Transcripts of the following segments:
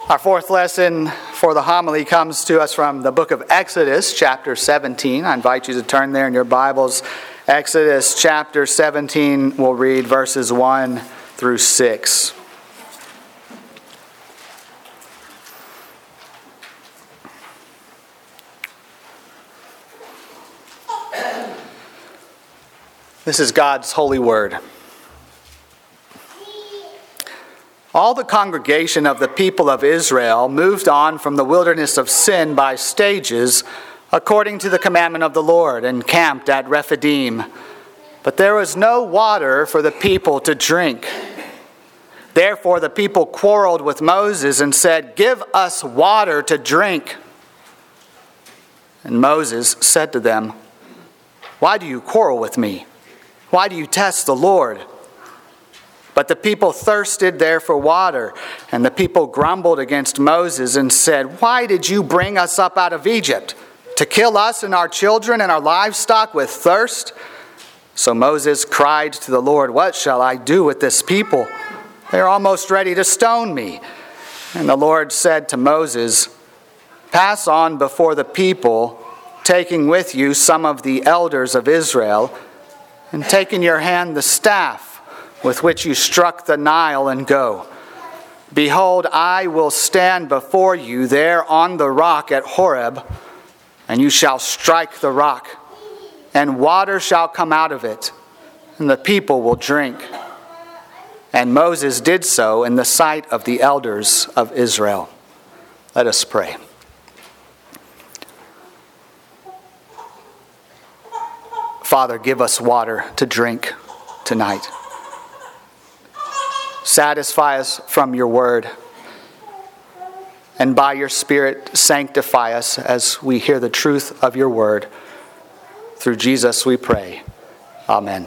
Our fourth lesson for the homily comes to us from the book of Exodus, chapter 17. I invite you to turn there in your Bibles. Exodus chapter 17, we'll read verses 1 through 6. This is God's holy word. All the congregation of the people of Israel moved on from the wilderness of sin by stages, according to the commandment of the Lord, and camped at Rephidim. But there was no water for the people to drink. Therefore the people quarreled with Moses and said, "Give us water to drink." And Moses said to them, "Why do you quarrel with me? Why do you test the Lord?" But the people thirsted there for water, and the people grumbled against Moses and said, "Why did you bring us up out of Egypt? To kill us and our children and our livestock with thirst?" So Moses cried to the Lord, "What shall I do with this people? They are almost ready to stone me." And the Lord said to Moses, "Pass on before the people, taking with you some of the elders of Israel, and take in your hand the staff with which you struck the Nile, and go. Behold, I will stand before you there on the rock at Horeb, and you shall strike the rock, and water shall come out of it, and the people will drink." And Moses did so in the sight of the elders of Israel. Let us pray. Father, give us water to drink tonight. Satisfy us from your word, and by your Spirit sanctify us as we hear the truth of your word. Through Jesus we pray. Amen.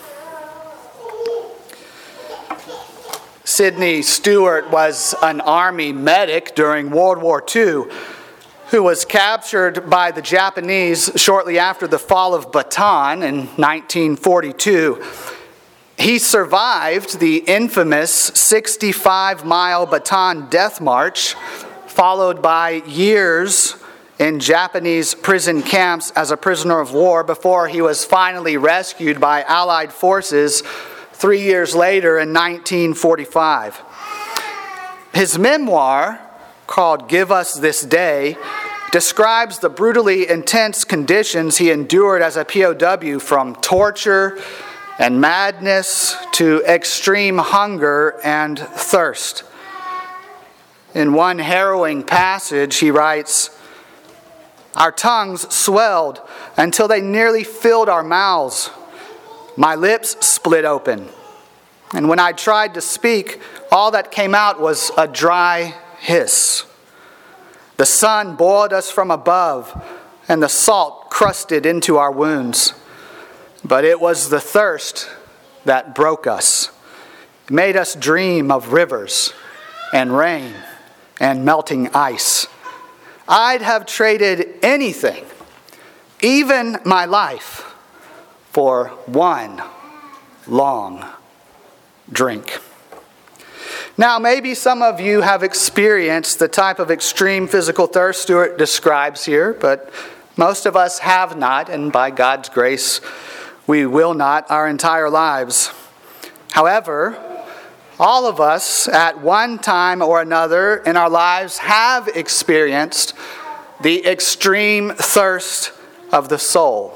Sidney Stewart was an army medic during World War II who was captured by the Japanese shortly after the fall of Bataan in 1942. He survived the infamous 65-mile Bataan Death March, followed by years in Japanese prison camps as a prisoner of war before he was finally rescued by Allied forces 3 years later in 1945. His memoir, called "Give Us This Day," describes the brutally intense conditions he endured as a POW, from torture and madness to extreme hunger and thirst. In one harrowing passage, he writes, "Our tongues swelled until they nearly filled our mouths. My lips split open, and when I tried to speak, all that came out was a dry hiss. The sun boiled us from above, and the salt crusted into our wounds. But it was the thirst that broke us. It made us dream of rivers and rain and melting ice. I'd have traded anything, even my life, for one long drink." Now, maybe some of you have experienced the type of extreme physical thirst Stewart describes here, but most of us have not, and by God's grace, we will not our entire lives. However, all of us at one time or another in our lives have experienced the extreme thirst of the soul.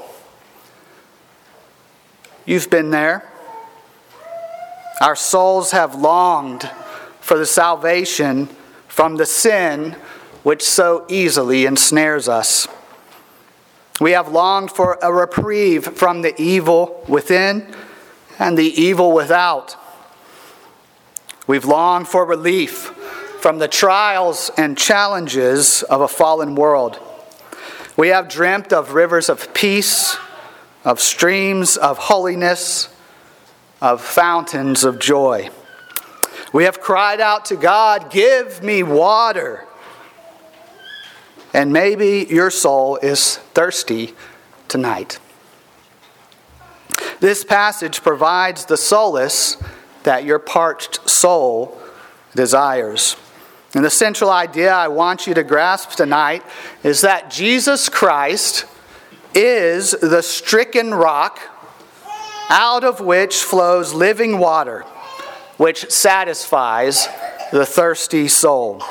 You've been there. Our souls have longed for the salvation from the sin which so easily ensnares us. We have longed for a reprieve from the evil within and the evil without. We've longed for relief from the trials and challenges of a fallen world. We have dreamt of rivers of peace, of streams of holiness, of fountains of joy. We have cried out to God, "Give me water." And maybe your soul is thirsty tonight. This passage provides the solace that your parched soul desires. And the central idea I want you to grasp tonight is that Jesus Christ is the stricken rock out of which flows living water, which satisfies the thirsty soul.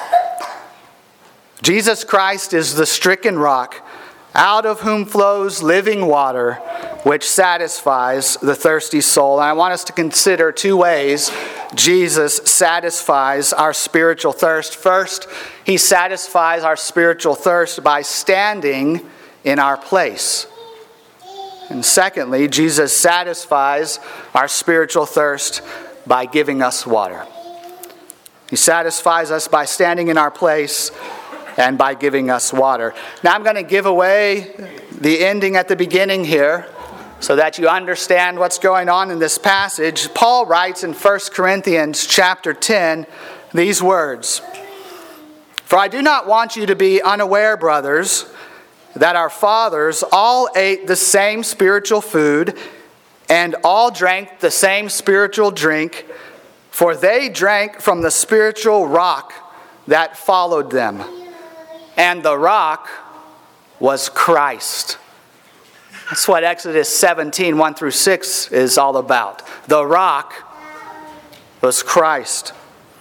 Jesus Christ is the stricken rock out of whom flows living water, which satisfies the thirsty soul. And I want us to consider two ways Jesus satisfies our spiritual thirst. First, he satisfies our spiritual thirst by standing in our place. And secondly, Jesus satisfies our spiritual thirst by giving us water. He satisfies us by standing in our place and by giving us water. Now I'm going to give away the ending at the beginning here so that you understand what's going on in this passage. Paul writes in 1 Corinthians chapter 10 these words, "For I do not want you to be unaware, brothers, that our fathers all ate the same spiritual food and all drank the same spiritual drink, for they drank from the spiritual rock that followed them. And the rock was Christ." That's what Exodus 17, 1 through 6 is all about. The rock was Christ.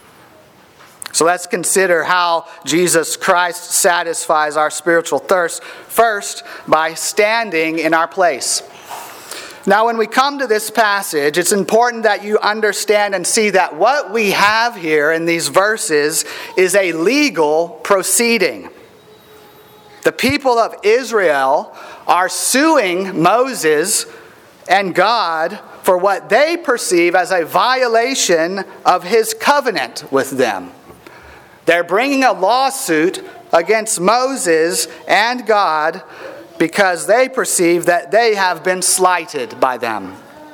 So let's consider how Jesus Christ satisfies our spiritual thirst. First, by standing in our place. Now, when we come to this passage, it's important that you understand and see that what we have here in these verses is a legal proceeding. The people of Israel are suing Moses and God for what they perceive as a violation of his covenant with them. They're bringing a lawsuit against Moses and God because they perceive that they have been slighted by them.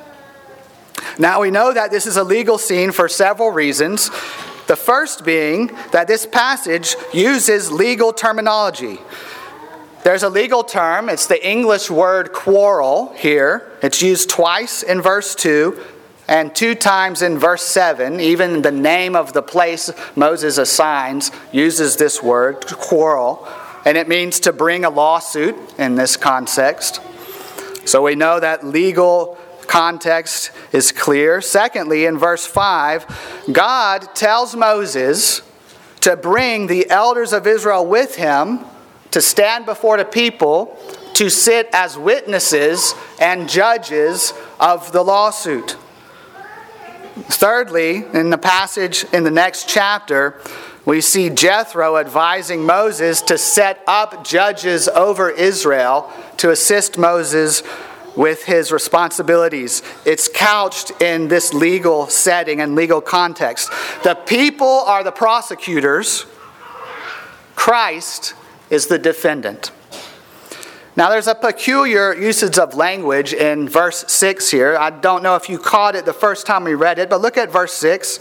Now we know that this is a legal scene for several reasons. The first being that this passage uses legal terminology. There's a legal term, it's the English word quarrel here. It's used twice in verse 2 and 2 times in verse 7. Even the name of the place Moses assigns uses this word, quarrel. And it means to bring a lawsuit in this context. So we know that legal context is clear. Secondly, in verse 5, God tells Moses to bring the elders of Israel with him to stand before the people to sit as witnesses and judges of the lawsuit. Thirdly, in the passage in the next chapter, we see Jethro advising Moses to set up judges over Israel to assist Moses with his responsibilities. It's couched in this legal setting and legal context. The people are the prosecutors. Christ is the defendant. Now there's a peculiar usage of language in verse 6 here. I don't know if you caught it the first time we read it, but look at verse 6.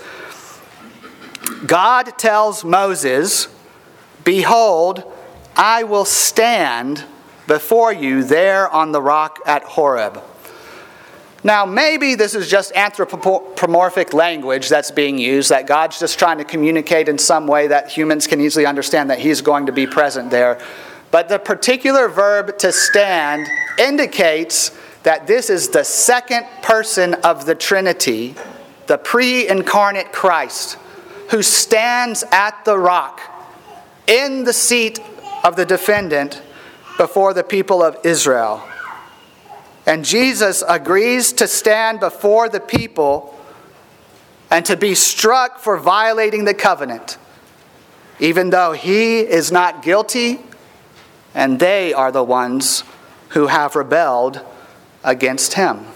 God tells Moses, "Behold, I will stand before you there on the rock at Horeb." Now, maybe this is just anthropomorphic language that's being used, that God's just trying to communicate in some way that humans can easily understand that he's going to be present there. But the particular verb to stand indicates that this is the second person of the Trinity, the pre-incarnate Christ, who stands at the rock in the seat of the defendant before the people of Israel. And Jesus agrees to stand before the people and to be struck for violating the covenant, even though he is not guilty and they are the ones who have rebelled against him.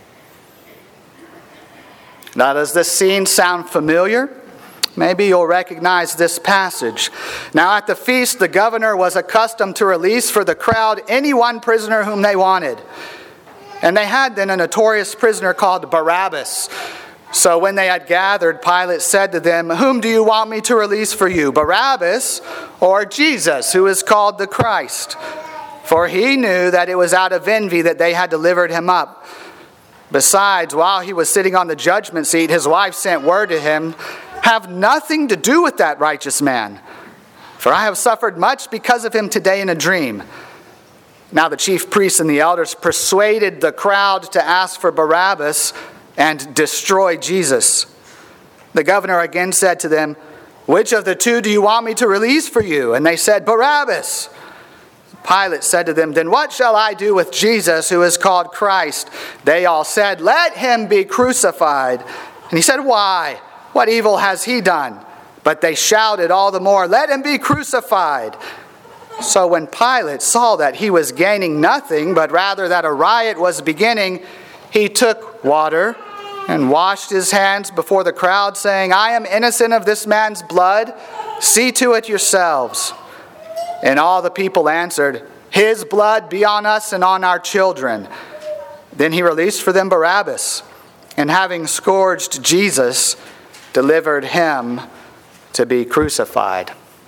Now, does this scene sound familiar? Maybe you'll recognize this passage. Now at the feast, the governor was accustomed to release for the crowd any one prisoner whom they wanted. And they had then a notorious prisoner called Barabbas. So when they had gathered, Pilate said to them, "Whom do you want me to release for you, Barabbas or Jesus, who is called the Christ?" For he knew that it was out of envy that they had delivered him up. Besides, while he was sitting on the judgment seat, his wife sent word to him have nothing to do with that righteous man. For I have suffered much because of him today in a dream." Now the chief priests and the elders persuaded the crowd to ask for Barabbas and destroy Jesus. The governor again said to them, "Which of the two do you want me to release for you?" And they said, "Barabbas." Pilate said to them, "Then what shall I do with Jesus, who is called Christ?" They all said, "Let him be crucified." And he said, "Why? What evil has he done?" But they shouted all the more, "Let him be crucified." So when Pilate saw that he was gaining nothing, but rather that a riot was beginning, he took water and washed his hands before the crowd, saying, "I am innocent of this man's blood. See to it yourselves." And all the people answered, "His blood be on us and on our children." Then he released for them Barabbas, and having scourged Jesus, delivered him to be crucified.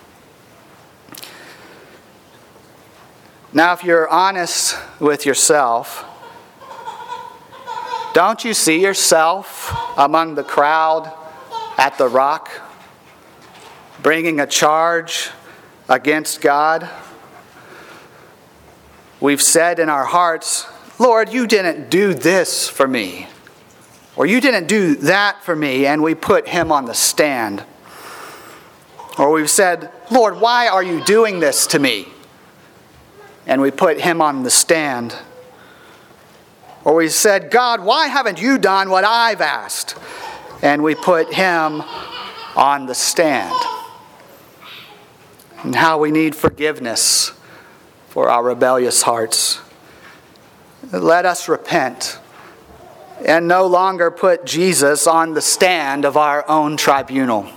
Now, if you're honest with yourself, don't you see yourself among the crowd at the rock, bringing a charge against God? We've said in our hearts, "Lord, you didn't do this for me," or "You didn't do that for me," and we put him on the stand. Or we've said, "Lord, why are you doing this to me?" and we put him on the stand. Or we said, "God, why haven't you done what I've asked?" and we put him on the stand. And how we need forgiveness for our rebellious hearts. Let us repent and no longer put Jesus on the stand of our own tribunal.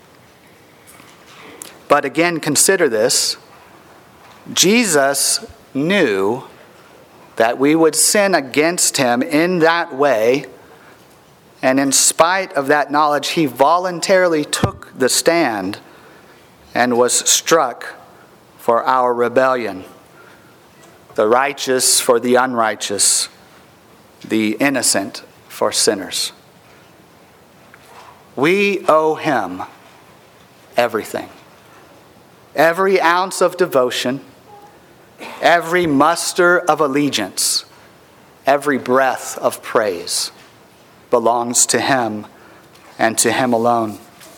But again, consider this. Jesus knew that we would sin against him in that way, and in spite of that knowledge, he voluntarily took the stand and was struck for our rebellion. The righteous for the unrighteous, the innocent for sinners. We owe him everything. Every ounce of devotion, every muster of allegiance, every breath of praise belongs to him and to him alone.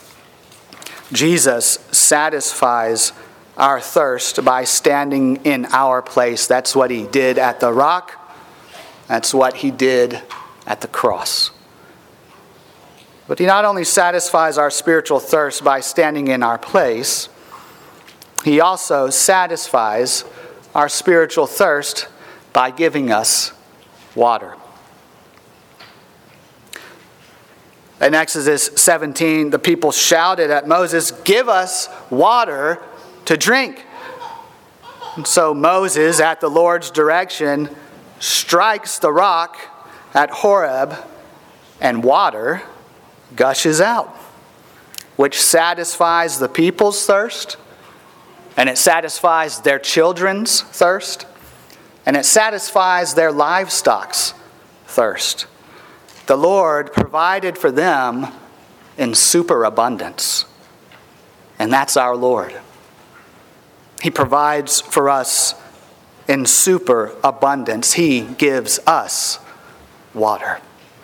Jesus satisfies our thirst by standing in our place. That's what he did at the rock. That's what he did at the cross. But he not only satisfies our spiritual thirst by standing in our place, he also satisfies our spiritual thirst by giving us water. In Exodus 17, the people shouted at Moses, "Give us water to drink." And so Moses, at the Lord's direction, strikes the rock at Horeb, and water gushes out, which satisfies the people's thirst, and it satisfies their children's thirst, and it satisfies their livestock's thirst. The Lord provided for them in superabundance, and that's our Lord. He provides for us in superabundance. He gives us water.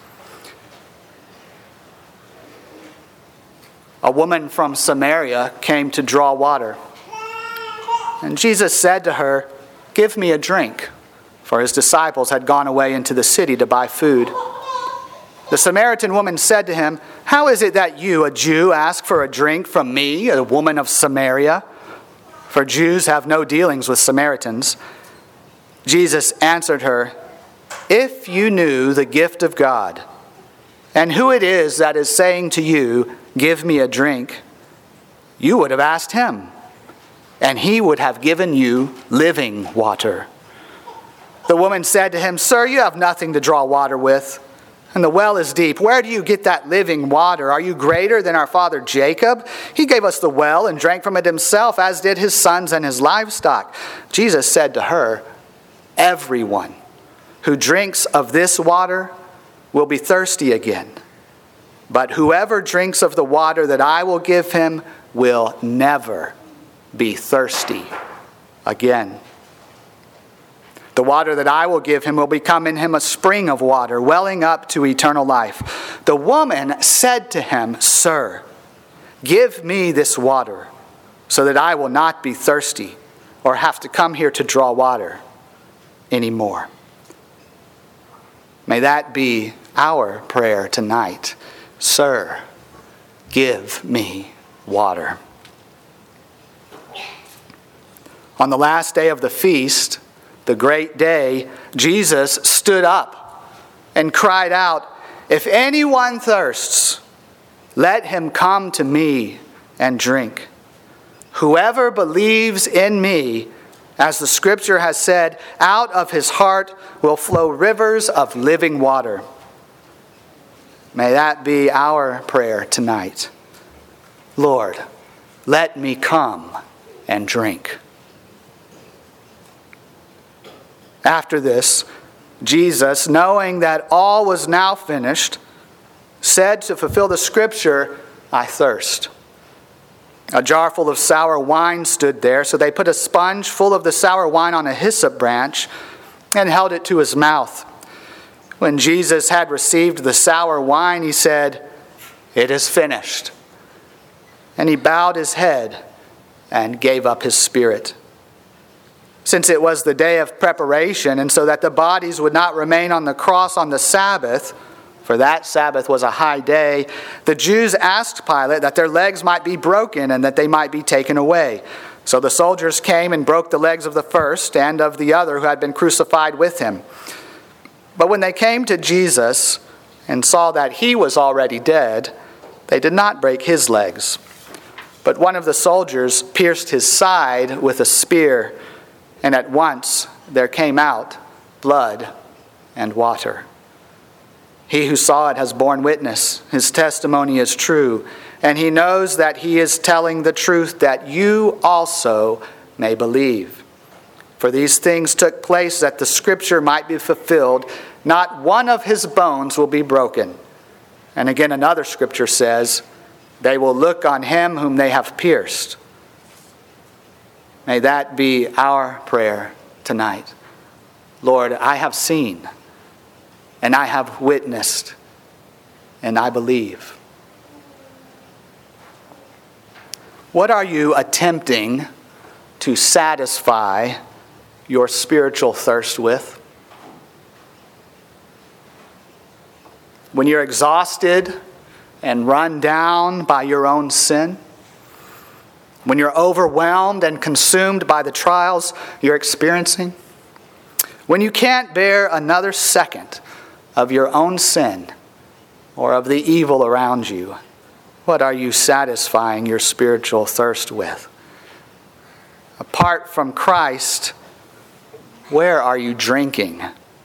A woman from Samaria came to draw water. And Jesus said to her, "Give me a drink," for his disciples had gone away into the city to buy food. The Samaritan woman said to him, "How is it that you, a Jew, ask for a drink from me, a woman of Samaria? For Jews have no dealings with Samaritans." Jesus answered her, "If you knew the gift of God, and who it is that is saying to you, 'Give me a drink,' you would have asked him, and he would have given you living water." The woman said to him, "Sir, you have nothing to draw water with, and the well is deep. Where do you get that living water? Are you greater than our father Jacob? He gave us the well and drank from it himself, as did his sons and his livestock." Jesus said to her, "Everyone who drinks of this water will be thirsty again. But whoever drinks of the water that I will give him will never be thirsty again. The water that I will give him will become in him a spring of water, welling up to eternal life." The woman said to him, "Sir, give me this water so that I will not be thirsty or have to come here to draw water anymore." May that be our prayer tonight. Sir, give me water. On the last day of the feast, the great day, Jesus stood up and cried out, "If anyone thirsts, let him come to me and drink. Whoever believes in me, as the scripture has said, out of his heart will flow rivers of living water." May that be our prayer tonight. Lord, let me come and drink. After this, Jesus, knowing that all was now finished, said to fulfill the scripture, "I thirst." A jar full of sour wine stood there, so they put a sponge full of the sour wine on a hyssop branch and held it to his mouth. When Jesus had received the sour wine, he said, "It is finished." And he bowed his head and gave up his spirit. Since it was the day of preparation, and so that the bodies would not remain on the cross on the Sabbath, for that Sabbath was a high day, the Jews asked Pilate that their legs might be broken and that they might be taken away. So the soldiers came and broke the legs of the first and of the other who had been crucified with him. But when they came to Jesus and saw that he was already dead, they did not break his legs. But one of the soldiers pierced his side with a spear, and at once there came out blood and water. He who saw it has borne witness. His testimony is true, and he knows that he is telling the truth, that you also may believe. For these things took place that the scripture might be fulfilled, not one of his bones will be broken. And again another scripture says, they will look on him whom they have pierced. May that be our prayer tonight. Lord, I have seen, and I have witnessed, and I believe. What are you attempting to satisfy your spiritual thirst with? When you're exhausted and run down by your own sin? When you're overwhelmed and consumed by the trials you're experiencing? When you can't bear another second of your own sin or of the evil around you, what are you satisfying your spiritual thirst with? Apart from Christ, where are you drinking?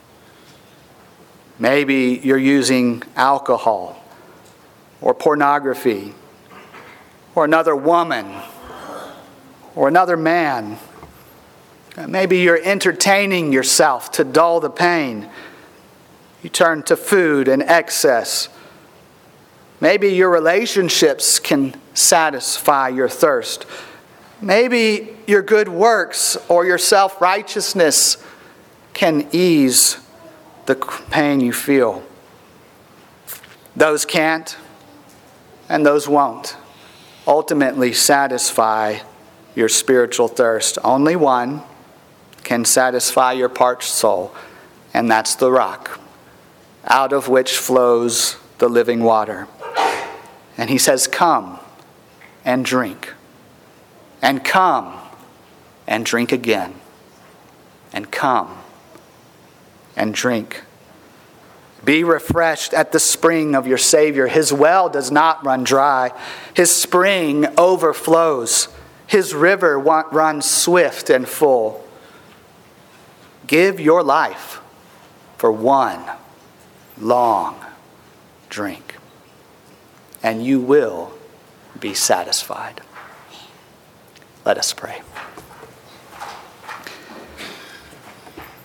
Maybe you're using alcohol or pornography or another woman or another man. Maybe you're entertaining yourself to dull the pain. You turn to food and excess. Maybe your relationships can satisfy your thirst. Maybe your good works or your self-righteousness can ease the pain you feel. Those can't, and those won't ultimately satisfy your spiritual thirst. Only one can satisfy your parched soul, and that's the rock, out of which flows the living water. And he says, come and drink, and come and drink again, and come and drink. Be refreshed at the spring of your Savior. His well does not run dry. His spring overflows. His river runs swift and full. Give your life for one long drink, and you will be satisfied. Let us pray.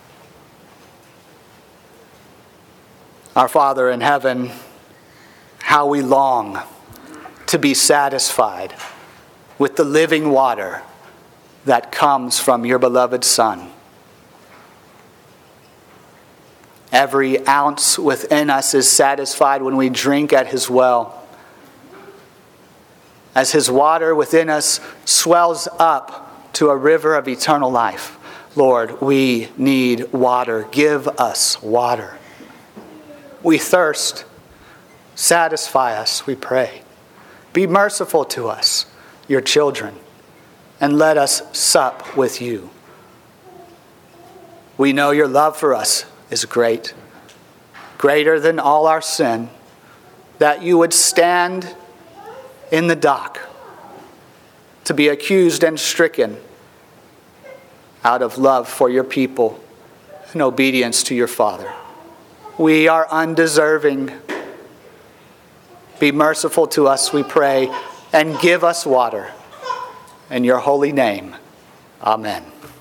Our Father in heaven, how we long to be satisfied with the living water that comes from your beloved Son. Every ounce within us is satisfied when we drink at his well. As his water within us swells up to a river of eternal life. Lord, we need water. Give us water. We thirst. Satisfy us, we pray. Be merciful to us, your children, and let us sup with you. We know your love for us is great, greater than all our sin, that you would stand in the dock to be accused and stricken out of love for your people and obedience to your Father. We are undeserving. Be merciful to us, we pray, and give us water. In your holy name, amen.